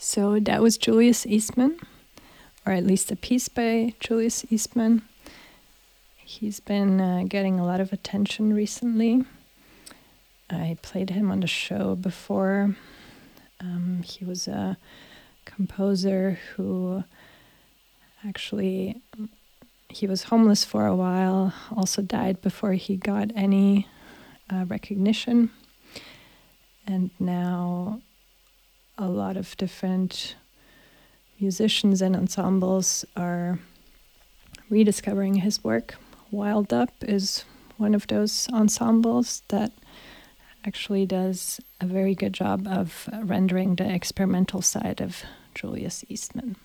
So that was Julius Eastman, or at least a piece by Julius Eastman. He's been getting a lot of attention recently. I played him on the show before. He was a composer who actually, he was homeless for a while, also died before he got any recognition. And now a lot of different musicians and ensembles are rediscovering his work. Wild Up is one of those ensembles that actually does a very good job of rendering the experimental side of Julius Eastman.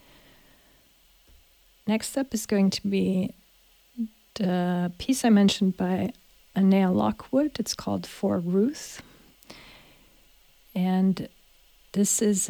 Next up is going to be the piece I mentioned by Anea Lockwood. It's called For Ruth. And this is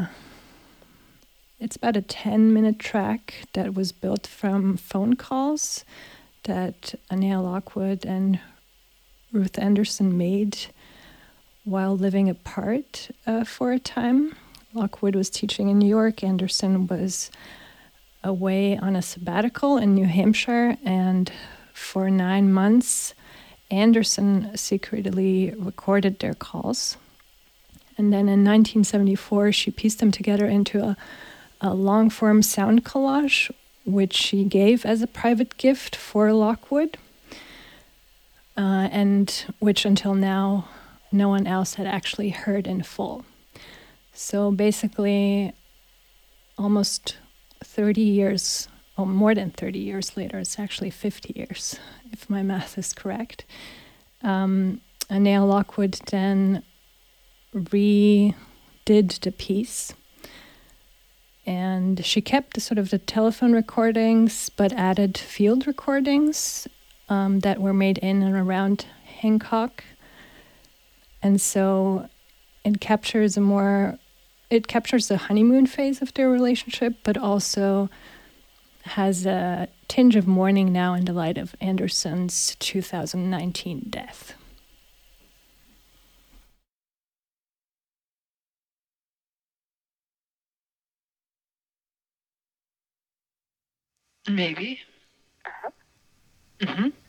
it's about a 10-minute track that was built from phone calls that Anea Lockwood and Ruth Anderson made while living apart for a time. Lockwood was teaching in New York. Anderson was away on a sabbatical in New Hampshire, and for 9 months, Anderson secretly recorded their calls. And then in 1974, she pieced them together into a long-form sound collage, which she gave as a private gift for Lockwood, and which until now, no one else had actually heard in full. So basically, almost 30 years, or more than 30 years later, it's actually 50 years, if my math is correct, Anea Lockwood then redid the piece, and she kept the telephone recordings but added field recordings that were made in and around Hancock. And so it captures the honeymoon phase of their relationship, but also has a tinge of mourning now in the light of Anderson's 2019 death. Maybe. Mm-hmm.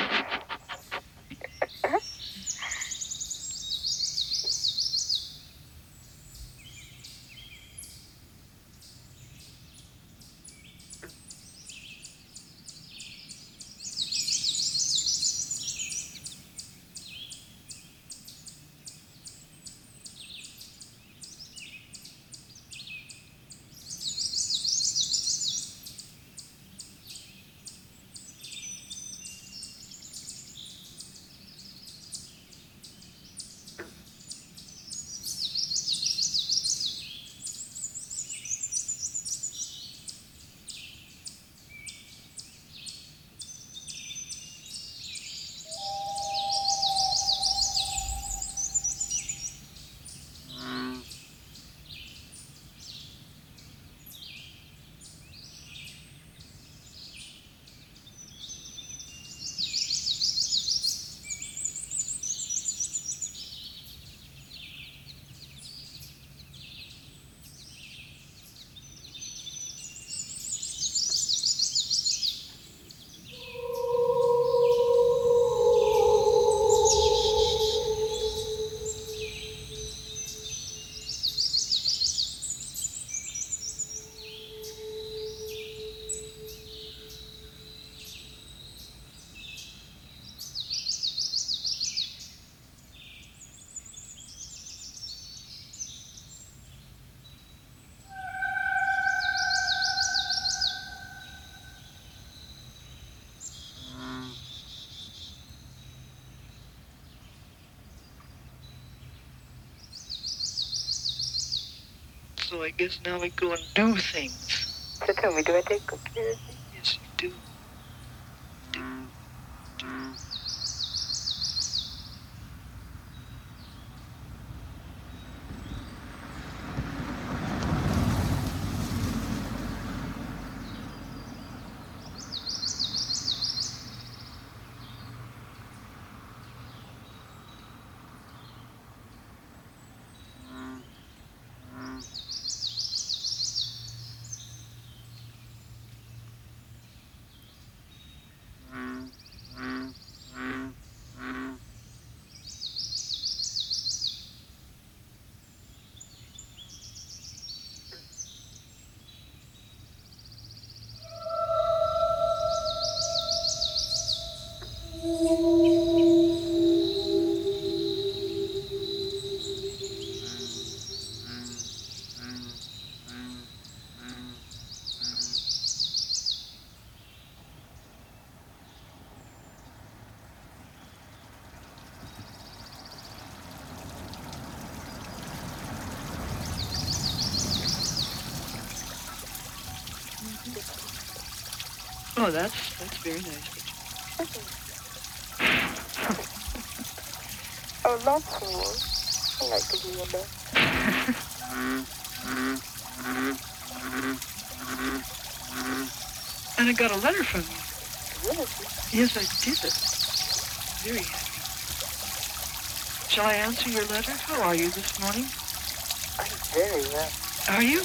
So I guess now we go and do things. So tell me, do I take good care of you? Yes, you do. Oh, that's very nice. Oh, lots more. I like to hear that. And I got a letter from you. Really? Yes, I did. Very happy. Shall I answer your letter? How are you this morning? I'm very well. Are you?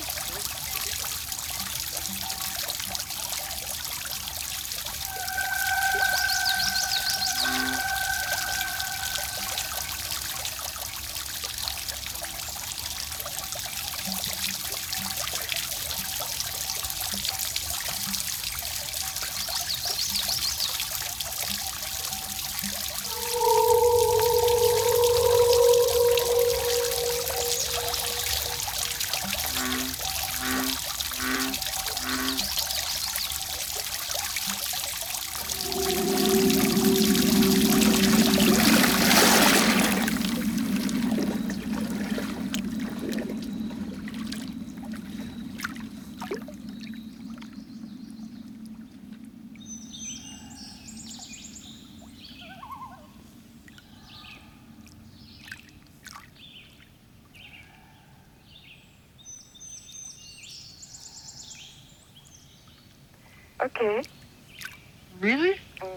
Okay. Really?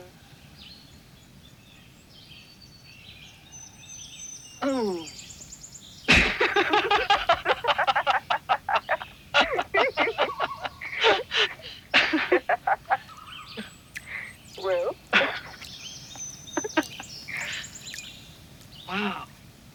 Oh. Well, Wow.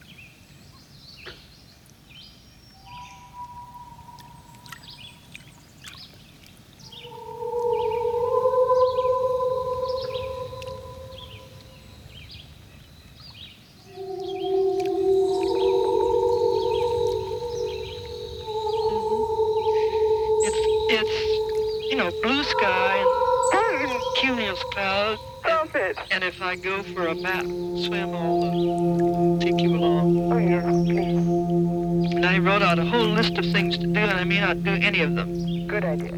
It's blue sky and cumulus clouds. stop it. And if I go for a swim, I'll take you along. Oh, yes, please. And I wrote out a whole list of things to do, and I may not do any of them. Good idea.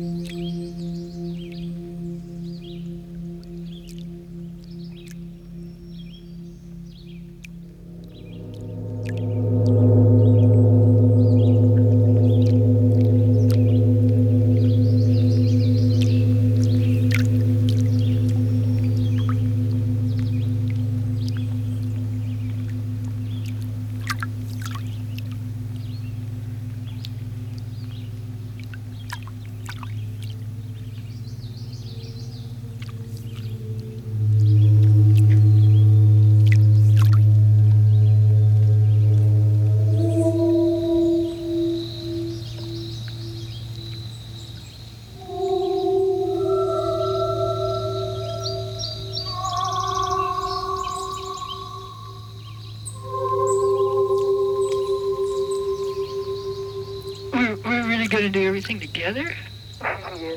We're really going to do everything together? Yes.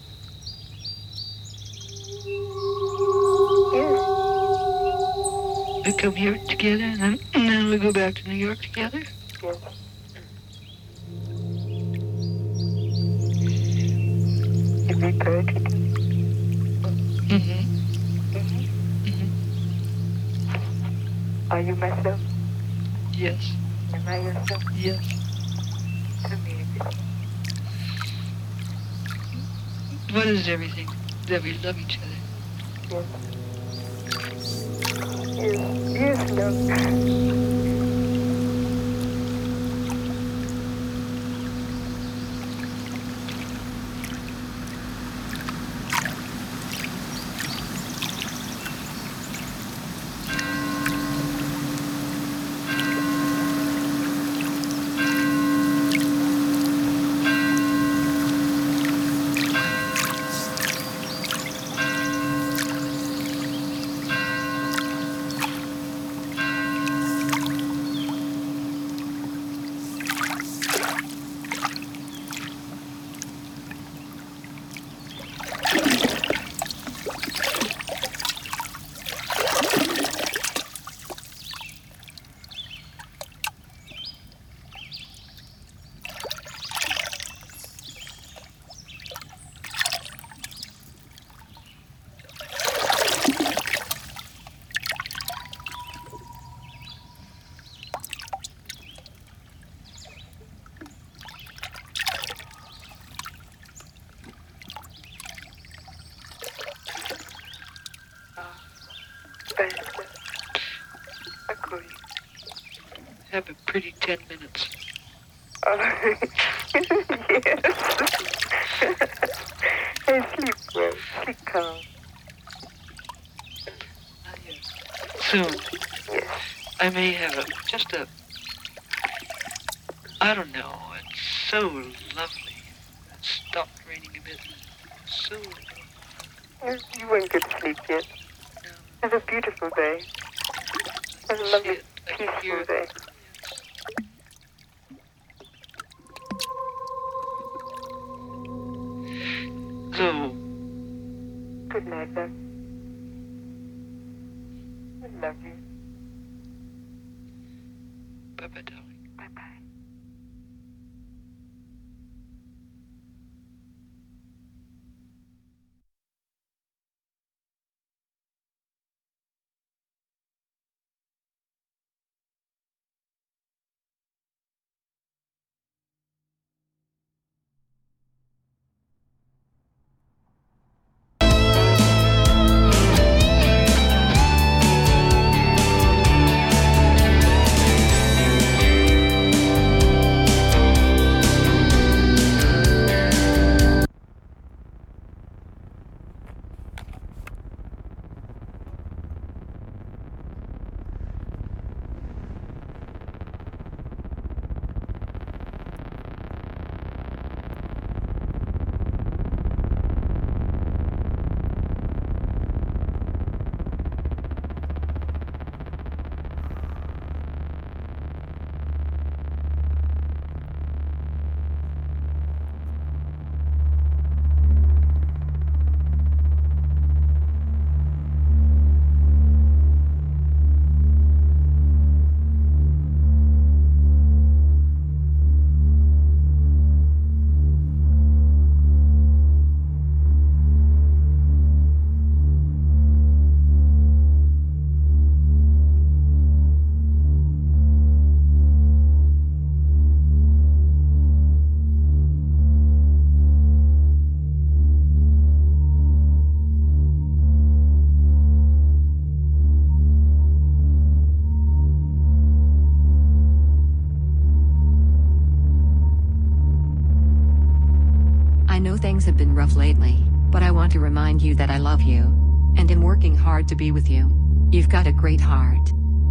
We come here together, and then we go back to New York together? Yes. Is it correct? Mm-hmm. Are you myself? Yes. Am I yourself? Yes. Amazing. What is everything? That we love each other. Yes, love. have a pretty 10 minutes. Yes. Hey, sleep well. Sleep calm. Soon, Yes. I may have I don't know, it's so lovely. It stopped raining a bit. So You won't get to sleep yet. It's a beautiful day. It's a lovely, peaceful day. So, Good night, love. I love you. bye-bye, darling. Bye-bye. I know things have been rough lately, but I want to remind you that I love you. And am working hard to be with you. You've got a great heart.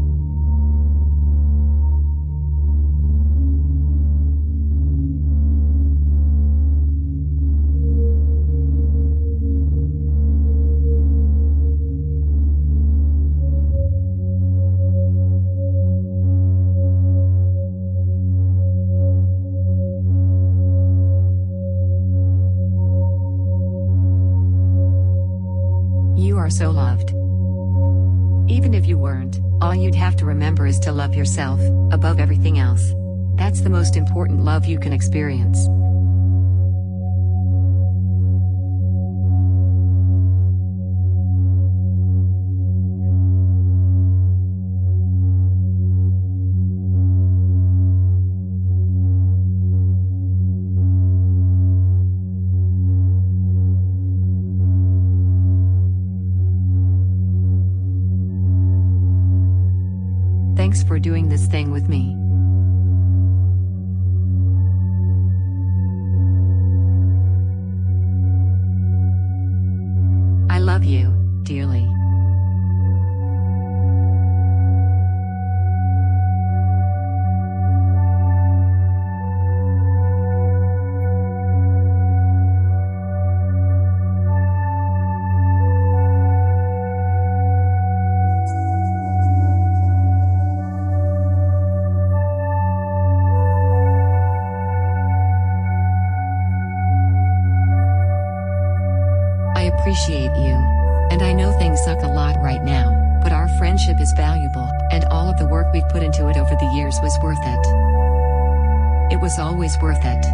You are so loved. Even if you weren't, all you'd have to remember is to love yourself, above everything else. That's the most important love you can experience. Thanks for doing this thing with me. I love you, dearly. I appreciate you. And I know things suck a lot right now, but our friendship is valuable, and all of the work we've put into it over the years was worth it. It was always worth it.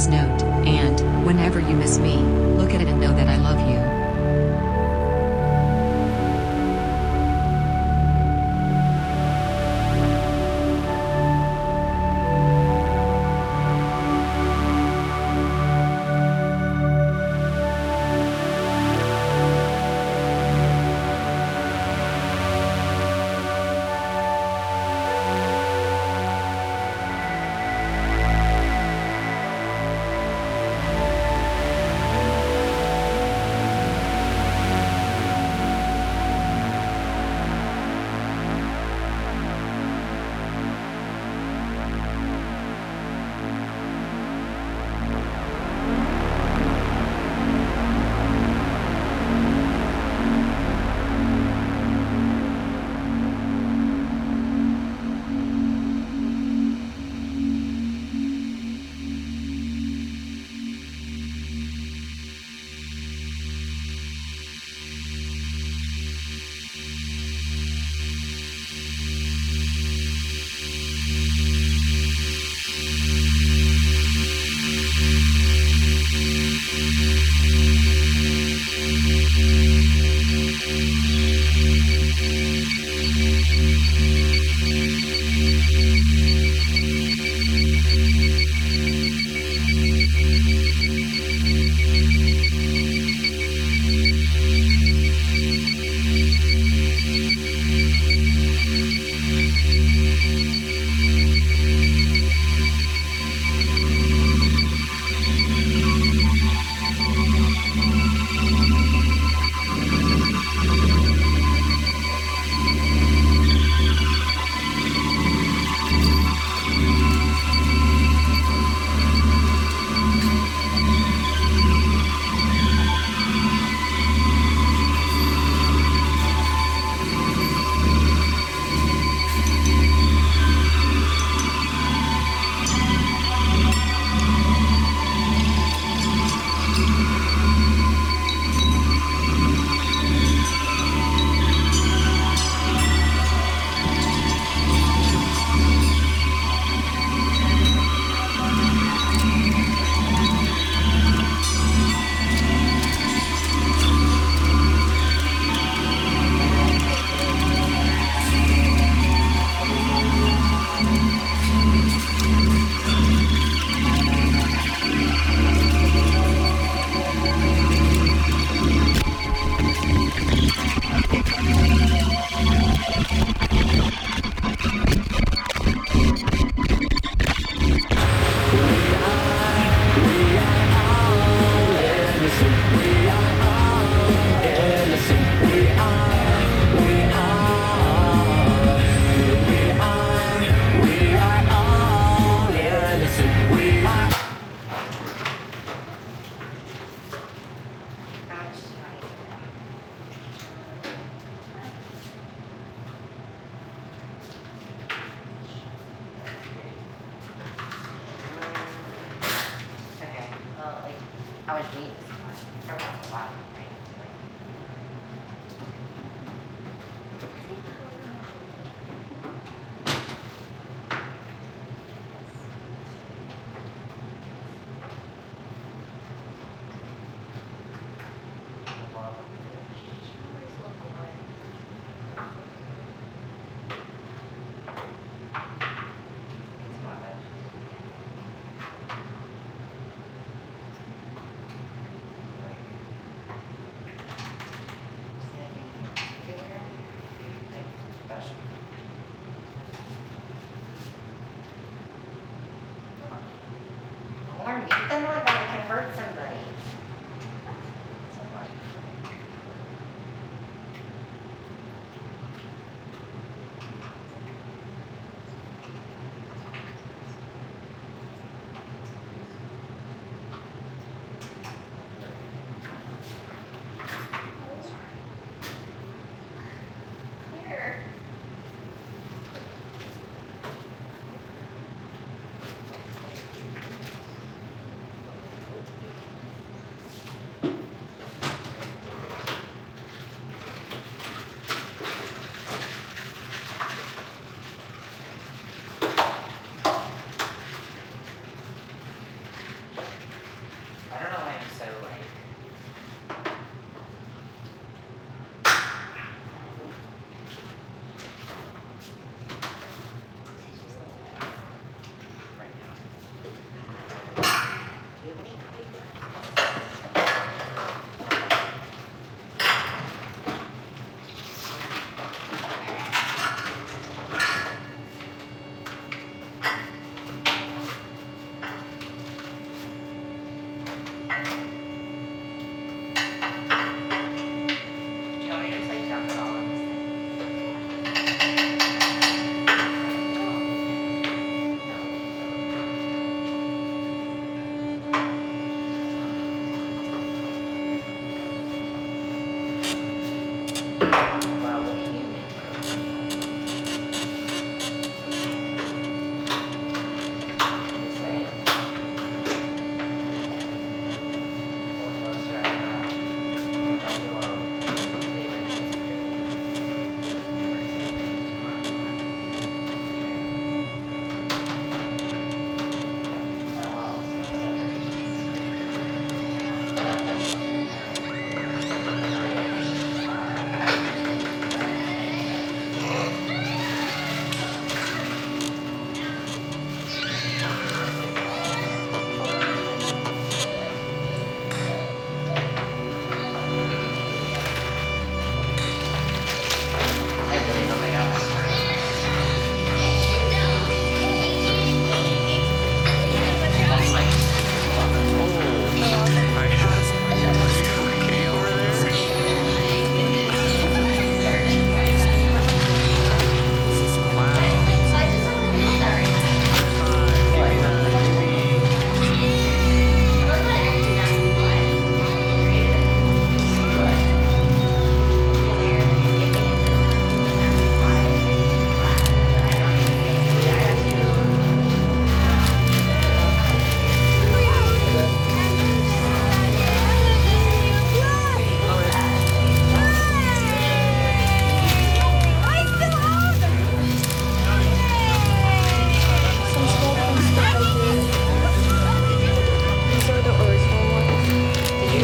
this note, and, whenever you miss me, look at it and know that I love you.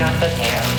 not the hand.